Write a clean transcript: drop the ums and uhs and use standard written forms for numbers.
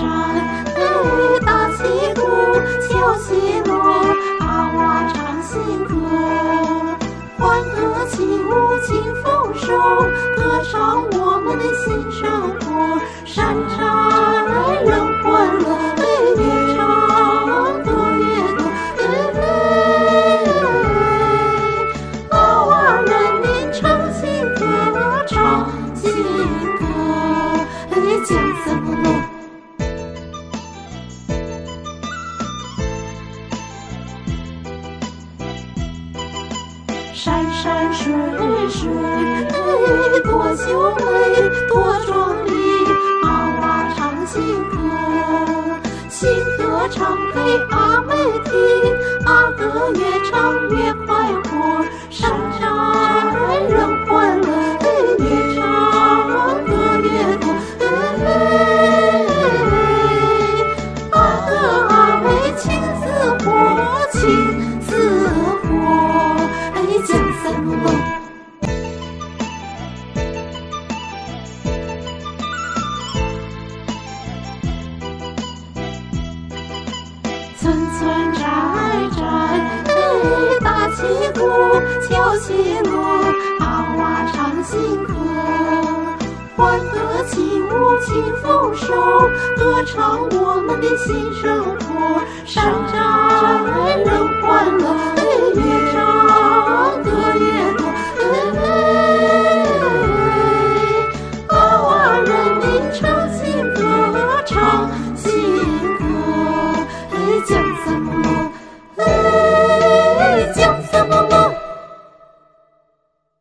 大旗鼓，敲喜锣，阿娃唱新歌。欢歌起舞庆丰收，歌唱我们的新生活。山寨人欢乐，越唱歌越多。阿娃人民唱新歌，唱新歌，讲什么咯？山山水水，多秀美，多壮丽。阿娃唱新歌，新歌唱给阿妹听，阿哥越唱越快活。山寨人欢乐，越唱歌越多。阿哥阿妹亲死活，亲死活。讲什么咯？村村寨寨，大旗鼓，敲喜锣，阿娃唱新歌。欢歌起舞庆丰收，歌唱我们的新生活。山寨